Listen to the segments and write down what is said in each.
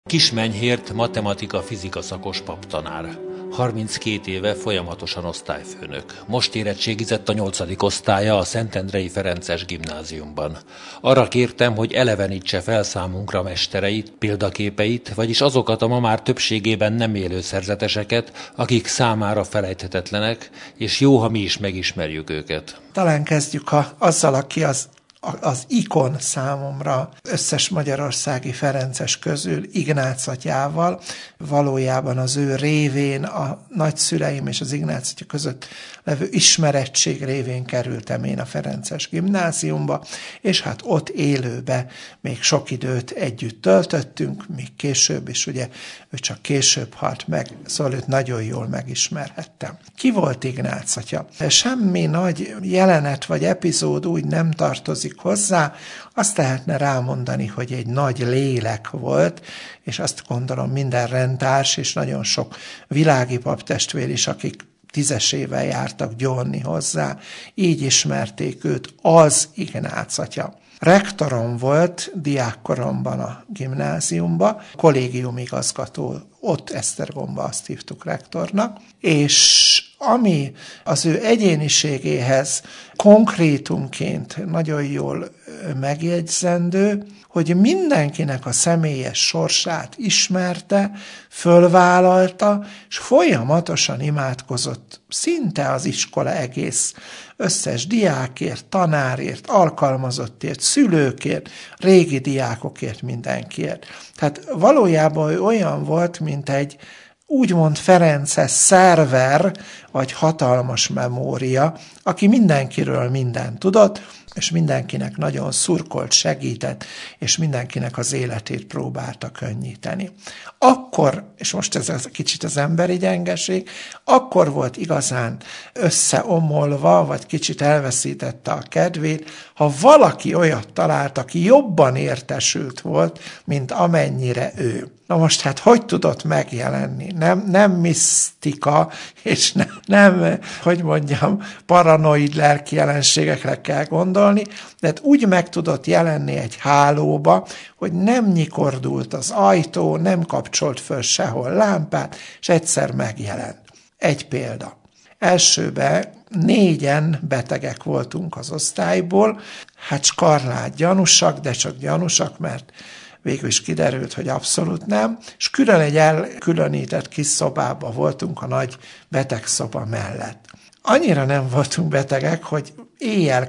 Kismenyhért matematika-fizika szakos paptanár. 32 éve folyamatosan osztályfőnök. Most érettségizett a 8. osztálya a Szentendrei Ferences Gimnáziumban. Arra kértem, hogy elevenítse fel számunkra mestereit, példaképeit, vagyis azokat a ma már többségében nem élő szerzeteseket, akik számára felejthetetlenek, és jó, ha mi is megismerjük őket. Talán kezdjük azzal, aki az ikon számomra összes magyarországi ferences közül, Ignác atyával. Valójában az ő révén, a nagyszüleim és az Ignác atya között levő ismerettség révén kerültem én a Ferences Gimnáziumba, és hát ott élőbe még sok időt együtt töltöttünk, még később is, ugye ő csak később halt meg, szóval őt nagyon jól megismerhettem. Ki volt Ignác atya? Semmi nagy jelenet vagy epizód úgy nem tartozik hozzá, azt lehetne rámondani, hogy egy nagy lélek volt, és azt gondolom minden rendtárs és nagyon sok világi paptestvér is, akik 10-es éve jártak gyorni hozzá, így ismerték őt, az Ignác atya. Rektorom volt diákkoromban a gimnáziumban, kollégiumigazgató, ott Esztergomba azt hívtuk rektornak, és ami az ő egyéniségéhez konkrétumként nagyon jól megjegyzendő, hogy mindenkinek a személyes sorsát ismerte, fölvállalta, és folyamatosan imádkozott szinte az iskola egész összes diákért, tanárért, alkalmazottért, szülőkért, régi diákokért, mindenkiért. Tehát valójában ő olyan volt, mint egy úgymond ferences szerver, vagy hatalmas memória, aki mindenkiről mindent tudott, és mindenkinek nagyon szurkolt, segített, és mindenkinek az életét próbálta könnyíteni. Akkor, és most ez kicsit az emberi gyengeség, akkor volt igazán összeomolva, vagy kicsit elveszítette a kedvét, ha valaki olyat talált, aki jobban értesült volt, mint amennyire ő. Na most hát hogy tudott megjelenni? Nem misztika, és nem hogy mondjam, paranoid lelki jelenségekre kell gondolni, de úgy meg tudott jelenni egy hálóba, hogy nem nyikordult az ajtó, nem kapcsolt föl sehol lámpát, és egyszer megjelent. Egy példa. Elsőben 4-en betegek voltunk az osztályból, hát skarlát gyanúsak, de csak gyanúsak, mert végül is kiderült, hogy abszolút nem, és külön egy elkülönített kis szobában voltunk a nagy betegszoba mellett. Annyira nem voltunk betegek, hogy éjjel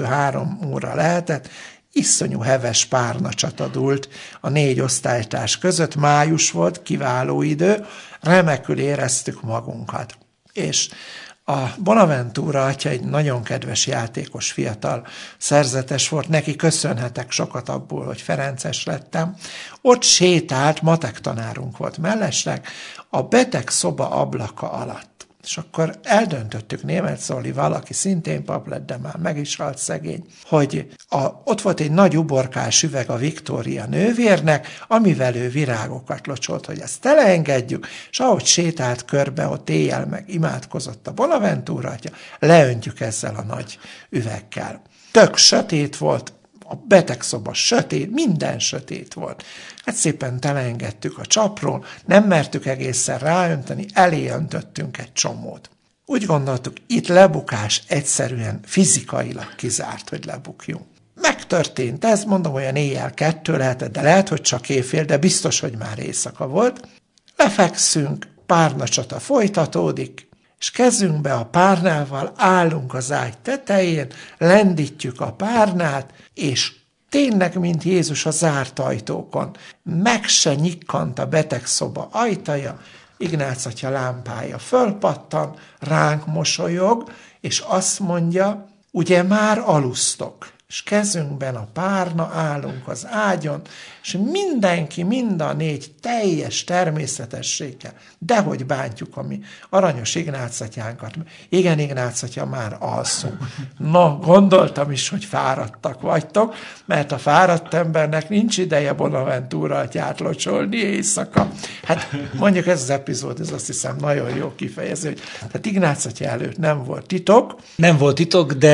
2-3 óra lehetett, iszonyú heves párnacsata dúlt a 4 osztálytárs között, május volt, kiváló idő, remekül éreztük magunkat. És a Bonaventura atya egy nagyon kedves játékos fiatal szerzetes volt, neki köszönhetek sokat abból, hogy ferences lettem. Ott sétált, matek tanárunk volt mellesleg, a beteg szoba ablaka alatt. És akkor eldöntöttük Németh Zolival, aki szintén pap lett, de már meg is halt szegény, hogy ott volt egy nagy uborkás üveg a Viktória nővérnek, amivel ő virágokat locsolt, hogy ezt teleengedjük, és ahogy sétált körbe, ott éjjel meg imádkozott a Bonaventura atya, leöntjük ezzel a nagy üveggel. Tök sötét volt, a betegszoba sötét, minden sötét volt. Hát szépen teleengedtük a csapról, nem mertük egészen ráönteni, elé öntöttünk egy csomót. Úgy gondoltuk, itt lebukás egyszerűen fizikailag kizárt, hogy lebukjunk. Megtörtént ez, mondom, olyan éjjel 2 lehetett, de lehet, hogy csak éjfél, de biztos, hogy már éjszaka volt. Lefekszünk, párnacsata folytatódik, és kezünkbe a párnával állunk az ágy tetején, lendítjük a párnát, és tényleg, mint Jézus a zárt ajtókon, meg se nyikkant a betegszoba ajtaja, Ignác atya lámpája fölpattan, ránk mosolyog, és azt mondja, ugye már alusztok, és kezünkben a párna, állunk az ágyon, és mindenki, mind a 4 teljes természetességgel, dehogy bántjuk a mi aranyos Ignác atyánkat. Igen, Ignác atya, már alszunk. No, gondoltam is, hogy fáradtak vagytok, mert a fáradt embernek nincs ideje Bonaventura atyát locsolni éjszaka. Hát mondjuk ez az epizód, ez azt hiszem nagyon jó kifejező, hogy hát Ignác atya előtt nem volt titok. Nem volt titok, de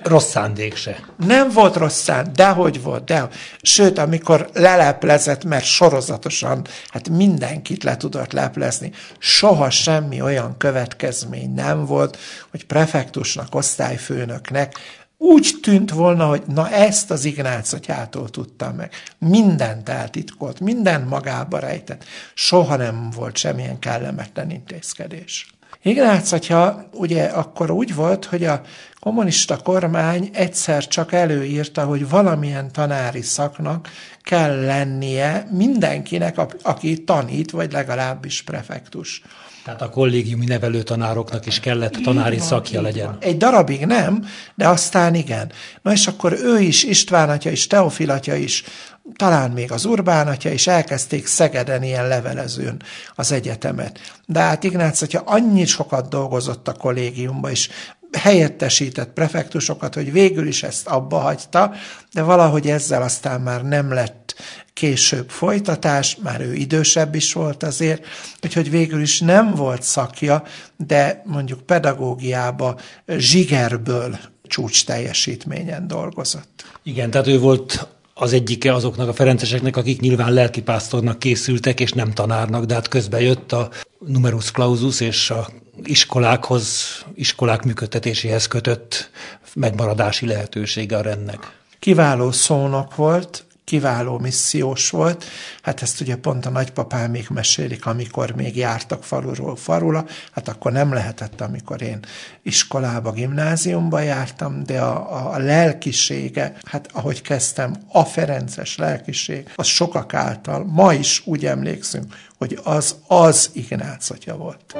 Rossz szándék se. Nem volt rossz szándék, dehogy volt, de. Sőt, amikor leleplezett, mert sorozatosan, hát mindenkit le tudott leplezni, soha semmi olyan következmény nem volt, hogy prefektusnak, osztályfőnöknek úgy tűnt volna, hogy na ezt az Ignác atyától tudtam meg. Mindent eltitkolt, mindent magába rejtett. Soha nem volt semmilyen kellemetlen intézkedés. Ignác atya ugye akkor úgy volt, hogy a kommunista kormány egyszer csak előírta, hogy valamilyen tanári szaknak kell lennie mindenkinek, aki tanít, vagy legalábbis prefektus. Tehát a kollégiumi nevelőtanároknak is kellett tanári szakja legyen. Van. Egy darabig nem, de aztán igen. Na és akkor ő is, István atya is, Teofil atya is, talán még az Urbán atya is elkezdték Szegeden ilyen levelezőn az egyetemet. De hát Ignác atya annyit sokat dolgozott a kollégiumban, és helyettesített prefektusokat, hogy végül is ezt abba hagyta, de valahogy ezzel aztán már nem lett később folytatás, már ő idősebb is volt azért, úgyhogy végül is nem volt szakja, de mondjuk pedagógiába zsigerből csúcs teljesítményen dolgozott. Igen, tehát ő volt az egyike azoknak a ferenceseknek, akik nyilván lelkipásztornak készültek, és nem tanárnak, de hát közben jött a numerus clausus és a iskolák működtetéséhez kötött megmaradási lehetősége a rendnek. Kiváló szónok volt, kiváló missziós volt. Hát ezt ugye pont a nagypapámék mesélik, amikor még jártak faluról falura, hát akkor nem lehetett, amikor én iskolába, gimnáziumba jártam, de a lelkisége, hát ahogy kezdtem, a ferences lelkiség, az sokak által, ma is úgy emlékszünk, hogy az Ignác atya volt.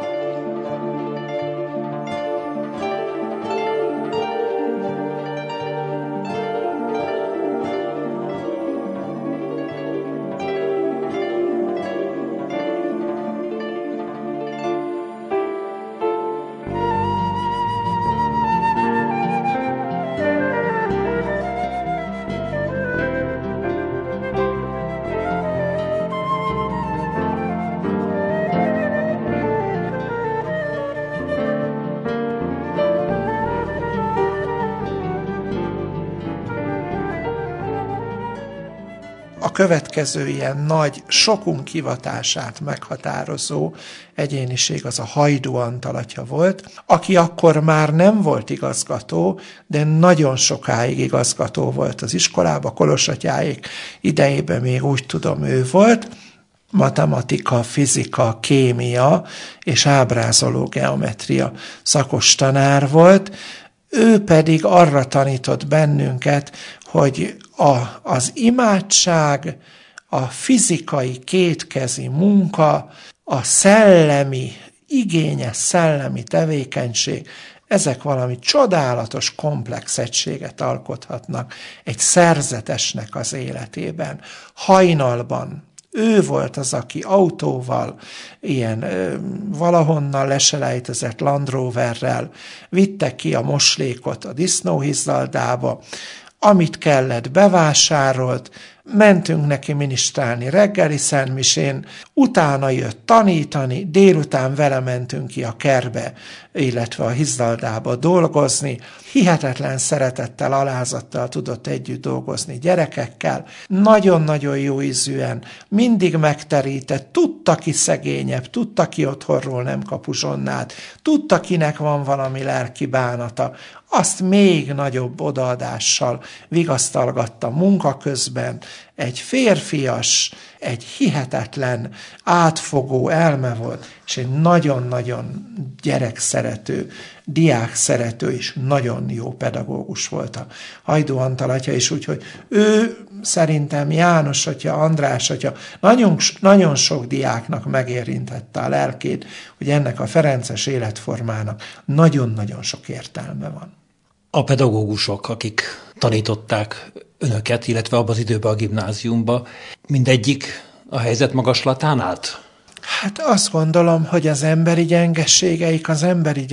A következő ilyen nagy, sokunk hivatását meghatározó egyéniség az a Hajdú Antal atya volt, aki akkor már nem volt igazgató, de nagyon sokáig igazgató volt az iskolába, Kolosatyáék idejében még úgy tudom ő volt, matematika, fizika, kémia és ábrázoló geometria szakos tanár volt, ő pedig arra tanított bennünket, hogy az imádság, a fizikai kétkezi munka, a szellemi, igényes szellemi tevékenység, ezek valami csodálatos komplex egységet alkothatnak egy szerzetesnek az életében. Hajnalban ő volt az, aki autóval, ilyen valahonnan leselejtezett Land Roverrel vitte ki a moslékot a disznóhizzaldába, amit kellett, bevásárolt, mentünk neki minisztrálni reggeli szentmisén, utána jött tanítani, délután vele mentünk ki a kertbe, illetve a hizdaldába dolgozni, hihetetlen szeretettel, alázattal tudott együtt dolgozni gyerekekkel, nagyon-nagyon jó ízűen, mindig megterített, tudta ki szegényebb, tudta ki otthonról nem kap uzsonnát, tudta kinek van valami lelki bánata, azt még nagyobb odaadással vigasztalgatta munka közben, egy férfias, egy hihetetlen, átfogó elme volt, és egy nagyon-nagyon gyerekszerető, diákszerető és nagyon jó pedagógus volt a Hajdú Antal atya, és úgyhogy ő szerintem János atya, András atya nagyon sok diáknak megérintette a lelkét, hogy ennek a ferences életformának nagyon-nagyon sok értelme van. A pedagógusok, akik tanították önöket, illetve abban az időben a gimnáziumba, mindegyik a helyzet magaslatán állt? Hát azt gondolom, hogy az emberi gyengeségeik, az emberi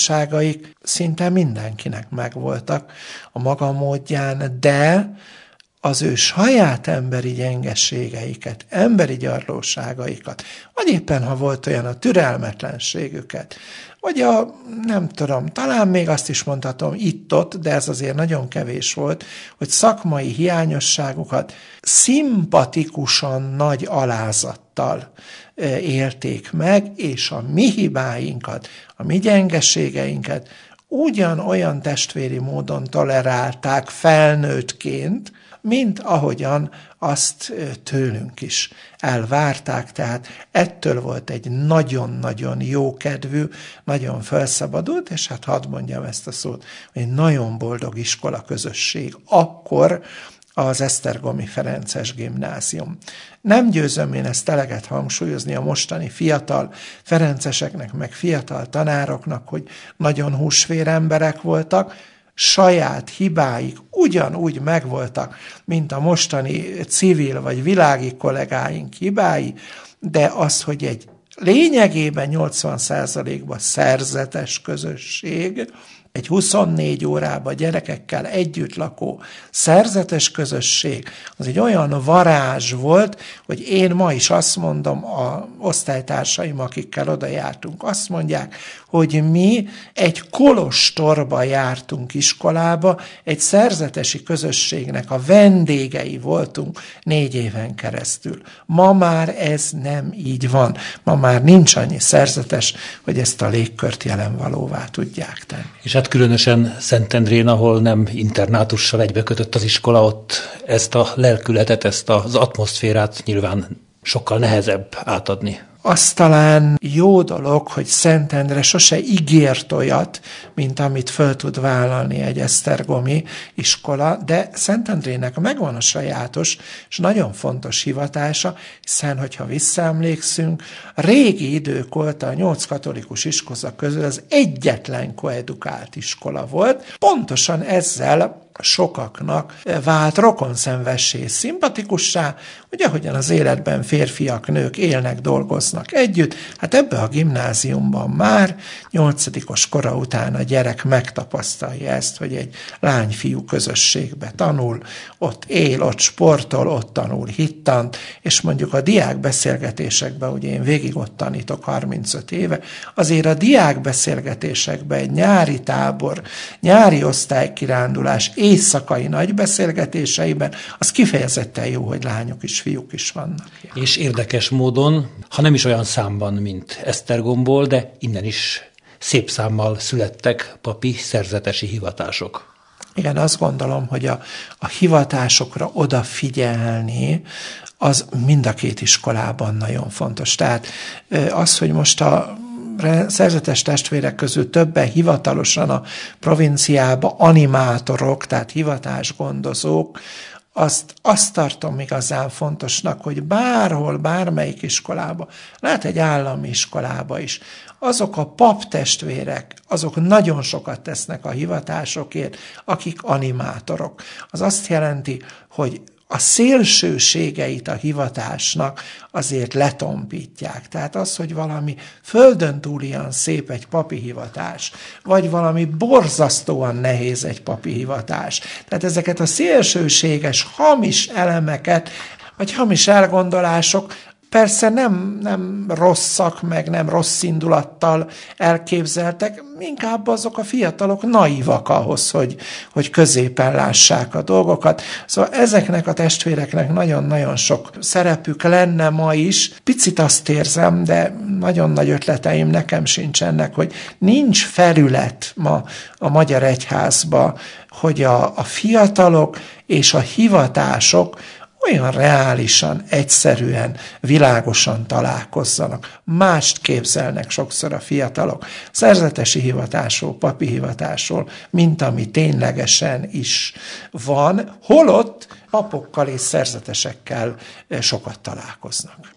gyarlóságaik szinte mindenkinek megvoltak a maga módján, de az ő saját emberi gyengeségeiket, emberi gyarlóságaikat, vagy éppen, ha volt olyan, a türelmetlenségüket, vagy nem tudom, talán még azt is mondhatom itt-ott, de ez azért nagyon kevés volt, hogy szakmai hiányosságukat szimpatikusan nagy alázattal élték meg, és a mi hibáinkat, a mi gyengeségeinket ugyanolyan testvéri módon tolerálták felnőttként, mint ahogyan azt tőlünk is elvárták. Tehát ettől volt egy nagyon-nagyon jókedvű, nagyon felszabadult, és hát hadd mondjam ezt a szót, egy nagyon boldog iskola közösség. Akkor az Esztergomi Ferences Gimnázium. Nem győzöm én ezt eleget hangsúlyozni a mostani fiatal ferenceseknek, meg fiatal tanároknak, hogy nagyon húsvér emberek voltak, saját hibáik ugyanúgy megvoltak, mint a mostani civil vagy világi kollégáink hibái, de az, hogy egy lényegében 80%-ban szerzetes közösség, egy 24 órában gyerekekkel együtt lakó szerzetes közösség, az egy olyan varázs volt, hogy én ma is azt mondom, a osztálytársaim, akikkel oda jártunk, azt mondják, hogy mi egy kolostorba jártunk iskolába, egy szerzetesi közösségnek a vendégei voltunk 4 éven keresztül. Ma már ez nem így van. Ma már nincs annyi szerzetes, hogy ezt a légkört jelenvalóvá tudják tenni. És hát különösen Szentendrén, ahol nem internátussal egybekötött az iskola, ott ezt a lelkületet, ezt az atmoszférát nyilván sokkal nehezebb átadni. Az talán jó dolog, hogy Szentendre sose ígért olyat, mint amit föl tud vállalni egy esztergomi iskola, de Szentendrének megvan a sajátos és nagyon fontos hivatása, hiszen, hogyha visszaemlékszünk, régi idők óta a 8 katolikus iskola közül az egyetlen koedukált iskola volt, pontosan ezzel sokaknak vált rokonszenvessé, szimpatikussá, hogy ahogyan az életben férfiak, nők élnek, dolgoznak együtt, hát ebbe a gimnáziumban már 8-os kora után a gyerek megtapasztalja ezt, hogy egy lány-fiú közösségbe tanul, ott él, ott sportol, ott tanul hittant, és mondjuk a diákbeszélgetésekben, ugye én végig ott tanítok 35 éve, azért a diákbeszélgetésekben egy nyári tábor, nyári osztálykirándulás, éjszakai nagy beszélgetéseiben, az kifejezetten jó, hogy lányok is, fiúk is vannak. És érdekes módon, ha nem is olyan számban, mint Esztergomból, de innen is szép számmal születtek papi szerzetesi hivatások. Igen, azt gondolom, hogy a hivatásokra odafigyelni, az mind a két iskolában nagyon fontos. Tehát az, hogy most a szerzetes testvérek közül többen hivatalosan a provinciába animátorok, tehát hivatásgondozók, azt tartom igazán fontosnak, hogy bárhol, bármelyik iskolába, lehet egy állami iskolába is, azok a paptestvérek, azok nagyon sokat tesznek a hivatásokért, akik animátorok. Az azt jelenti, hogy a szélsőségeit a hivatásnak azért letompítják. Tehát az, hogy valami földön túlian szép egy papi hivatás, vagy valami borzasztóan nehéz egy papi hivatás. Tehát ezeket a szélsőséges, hamis elemeket, vagy hamis elgondolások persze nem rosszak, meg nem rossz indulattal elképzeltek, inkább azok a fiatalok naívak ahhoz, hogy középen lássák a dolgokat. Szóval ezeknek a testvéreknek nagyon-nagyon sok szerepük lenne ma is. Picit azt érzem, de nagyon nagy ötleteim nekem sincsenek, hogy nincs felület ma a Magyar Egyházba, hogy a fiatalok és a hivatások olyan reálisan, egyszerűen, világosan találkozzanak. Mást képzelnek sokszor a fiatalok szerzetesi hivatásról, papi hivatásról, mint ami ténylegesen is van, holott papokkal és szerzetesekkel sokat találkoznak.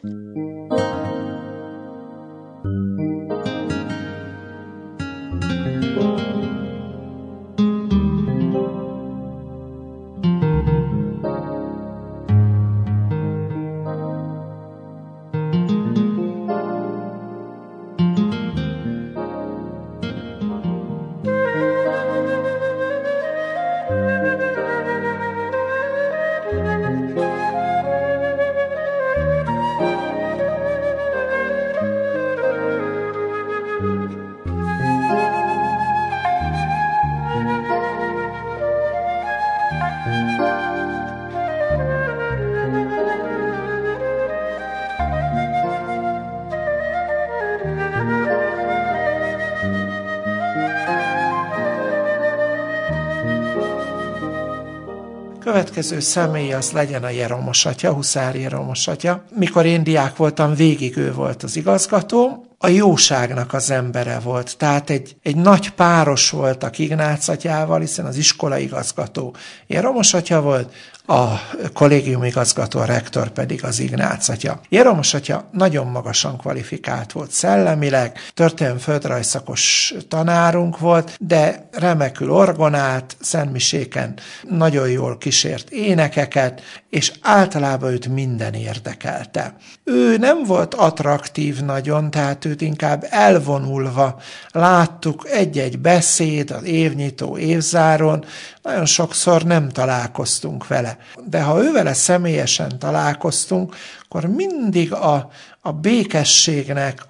Következő személy az legyen a Jeromos atya, Huszár Jeromos atya. Mikor én diák voltam, végig ő volt az igazgató. A jóságnak az embere volt, tehát egy nagy páros voltak Ignác atyával, hiszen az iskolaigazgató Jeromos atya volt, a kollégium igazgató, a rektor pedig az Ignác atya. Jeromos atya nagyon magasan kvalifikált volt szellemileg, történelmi földrajzszakos tanárunk volt, de remekül orgonált, szentmiséken nagyon jól kísért énekeket, és általában őt minden érdekelte. Ő nem volt attraktív nagyon, tehát őt inkább elvonulva láttuk, egy-egy beszéd az évnyitó, évzáron, nagyon sokszor nem találkoztunk vele. De ha ővele személyesen találkoztunk, akkor mindig a békességnek,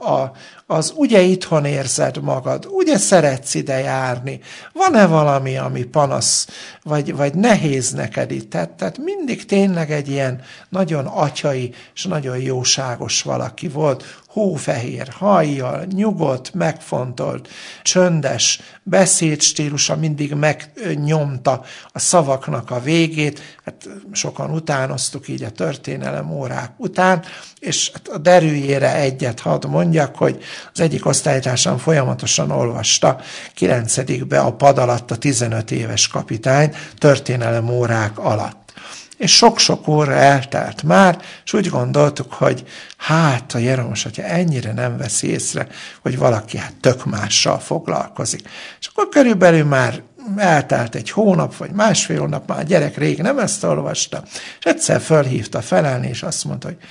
az ugye itthon érzed magad, ugye szeretsz ide járni, van-e valami, ami panasz, vagy nehéz neked itt? Tehát mindig tényleg egy ilyen nagyon atyai és nagyon jóságos valaki volt, hófehér hajjal, nyugodt, megfontolt, csöndes beszédstílusa, mindig megnyomta a szavaknak a végét, hát sokan utánoztuk így a történelem órák után, és a derűjére egyet hadd mondjak, hogy az egyik osztálytársam folyamatosan olvasta 9-be a pad alatt a 15 éves kapitány történelem órák alatt. És sok-sok óra eltelt már, és úgy gondoltuk, hogy hát a Jeromos atya ennyire nem veszi észre, hogy valaki hát tök mással foglalkozik. És akkor körülbelül már eltelt egy hónap, vagy másfél hónap, már a gyerek rég nem ezt olvasta, és egyszer fölhívta felelni, és azt mondta, hogy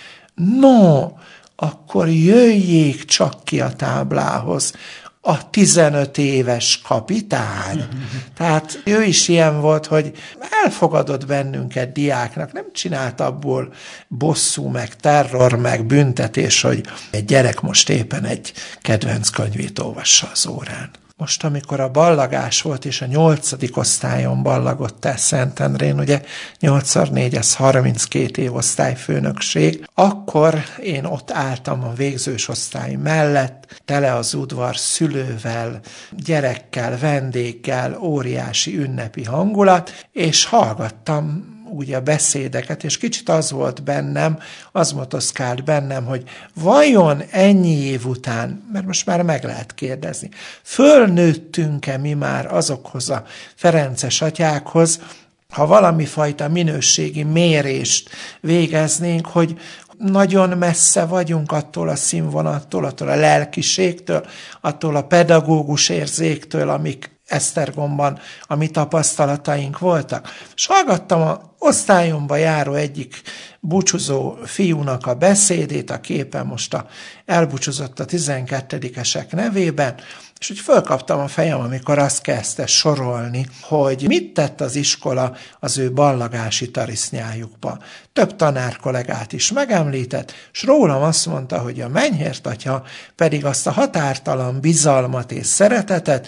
no, akkor jöjjék csak ki a táblához a 15 éves kapitány. Tehát ő is ilyen volt, hogy elfogadott bennünket diáknak, nem csinált abból bosszú, meg terror, meg büntetés, hogy egy gyerek most éppen egy kedvenc könyvét olvassa az órán. Most, amikor a ballagás volt, és a 8. osztályon ballagott el Szentendrén, ugye 8x4, ez 32 év osztályfőnökség, akkor én ott álltam a végzős osztály mellett, tele az udvar szülővel, gyerekkel, vendéggel, óriási ünnepi hangulat, és hallgattam úgy a beszédeket, és kicsit az volt bennem, az motoszkált bennem, hogy vajon ennyi év után, mert most már meg lehet kérdezni, fölnőttünk-e mi már azokhoz a ferences atyákhoz, ha valami fajta minőségi mérést végeznénk, hogy nagyon messze vagyunk attól a színvonattól, attól a lelkiségtől, attól a pedagógus érzéktől, amik Esztergomban a mi tapasztalataink voltak. És hallgattam a osztályomba járó egyik búcsúzó fiúnak a beszédét, a képen most elbúcsúzott a 12-esek nevében, és úgy fölkaptam a fejem, amikor azt kezdte sorolni, hogy mit tett az iskola az ő ballagási tarisznyájukba. Több tanárkollégát is megemlített, és rólam azt mondta, hogy a Menyhért atya pedig azt a határtalan bizalmat és szeretetet,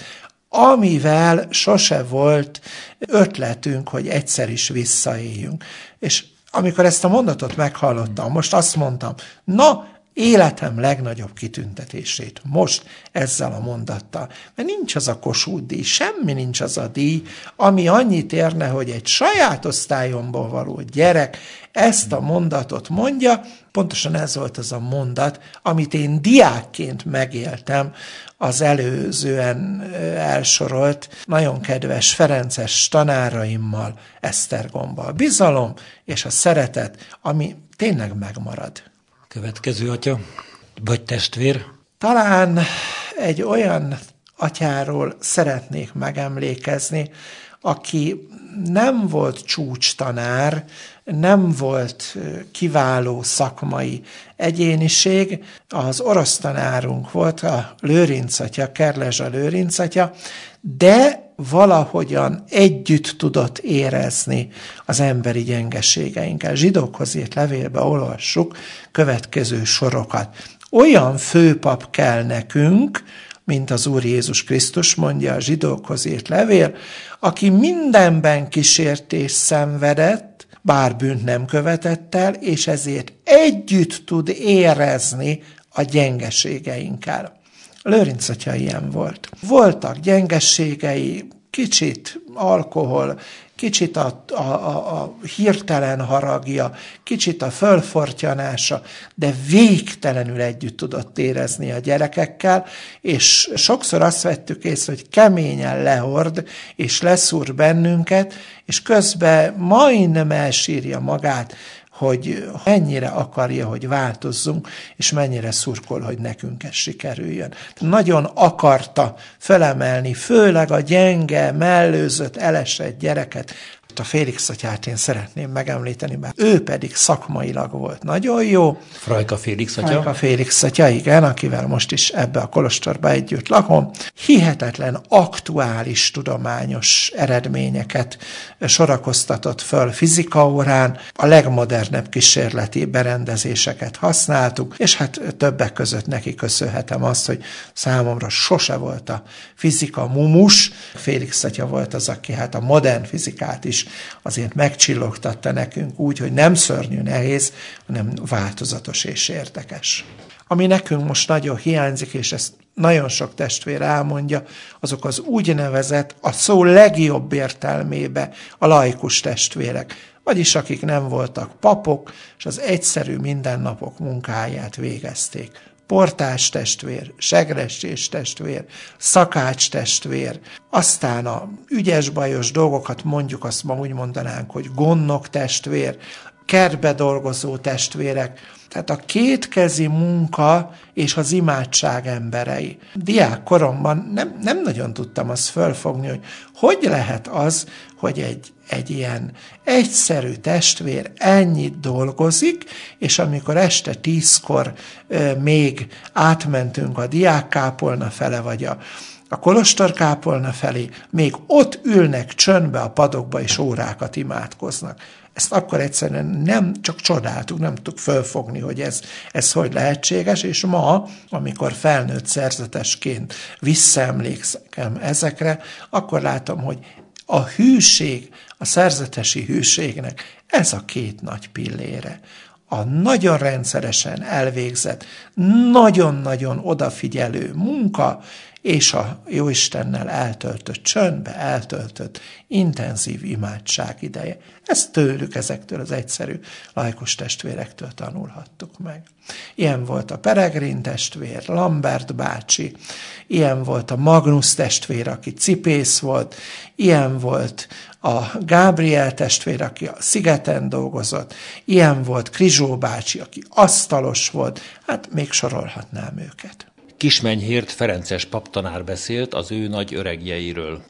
amivel sose volt ötletünk, hogy egyszer is visszaéljünk. És amikor ezt a mondatot meghallottam, most azt mondtam, na, életem legnagyobb kitüntetését most ezzel a mondattal. Mert nincs az a Kossuth díj, semmi nincs az a díj, ami annyit érne, hogy egy saját osztályomból való gyerek ezt a mondatot mondja. Pontosan ez volt az a mondat, amit én diákként megéltem az előzően elsorolt, nagyon kedves ferences tanáraimmal Esztergomban. A bizalom és a szeretet, ami tényleg megmarad. Következő atya, vagy testvér? Talán egy olyan atyáról szeretnék megemlékezni, aki nem volt csúcstanár, nem volt kiváló szakmai egyéniség, az orosz tanárunk volt, a Lőrinc atya, Kerlezsa Lőrinc atya, de valahogyan együtt tudott érezni az emberi gyengeségeinkkel. Zsidókhoz írt levélbe olvassuk következő sorokat. Olyan főpap kell nekünk, mint az Úr Jézus Krisztus, mondja a zsidókhoz írt levél, aki mindenben kísértést szenvedett, bár bűnt nem követett el, és ezért együtt tud érezni a gyengeségeinkkel. Lőrinc atya ilyen volt. Voltak gyengeségei, kicsit alkohol, kicsit a hirtelen haragja, kicsit a fölfortyanása, de végtelenül együtt tudott érezni a gyerekekkel, és sokszor azt vettük észre, hogy keményen lehord, és leszúr bennünket, és közben majdnem elsírja magát, hogy mennyire akarja, hogy változzunk, és mennyire szurkol, hogy nekünk ez sikerüljön. Nagyon akarta felemelni, főleg a gyenge, mellőzött, elesett gyereket. A Félix atyát én szeretném megemlíteni, mert ő pedig szakmailag volt nagyon jó. Frajka Félix atya. Frajka Félix atya, igen, akivel most is ebbe a kolostorba együtt lakom. Hihetetlen aktuális tudományos eredményeket sorakoztatott föl fizikaórán, a legmodernebb kísérleti berendezéseket használtuk, és hát többek között neki köszönhetem azt, hogy számomra sose volt a fizika mumus. Félix atya volt az, aki hát a modern fizikát is azért megcsillogtatta nekünk úgy, hogy nem szörnyű nehéz, hanem változatos és érdekes. Ami nekünk most nagyon hiányzik, és ezt nagyon sok testvér elmondja, azok az úgynevezett, a szó legjobb értelmébe a laikus testvérek, vagyis akik nem voltak papok, és az egyszerű mindennapok munkáját végezték. Portás testvér, segrestés testvér, szakács testvér, aztán a ügyes-bajos dolgokat mondjuk, azt ma úgy mondanánk, hogy gondnok testvér, kertbe dolgozó testvérek, tehát a kétkezi munka és az imádság emberei. Diák koromban nem nagyon tudtam azt fölfogni, hogy lehet az, hogy egy ilyen egyszerű testvér ennyit dolgozik, és amikor este 10-kor még átmentünk a diákkápolna fele, vagy a kolostorkápolna felé, még ott ülnek csöndbe a padokba, és órákat imádkoznak. Ezt akkor egyszerűen nem csak csodáltuk, nem tudtuk fölfogni, hogy ez hogy lehetséges, és ma, amikor felnőtt szerzetesként visszaemlékszem ezekre, akkor látom, hogy a hűség, a szerzetesi hűségnek ez a két nagy pillére. A nagyon rendszeresen elvégzett, nagyon-nagyon odafigyelő munka, és a Jóistennel eltöltött csöndbe, eltöltött intenzív imádság ideje. Ezt tőlük, ezektől az egyszerű laikus testvérektől tanulhattuk meg. Ilyen volt a Peregrin testvér, Lambert bácsi, ilyen volt a Magnus testvér, aki cipész volt, ilyen volt a Gábriel testvér, aki a szigeten dolgozott, ilyen volt Krizsó bácsi, aki asztalos volt, hát még sorolhatnám őket. Kismenyhért ferences paptanár beszélt az ő nagy öregjeiről.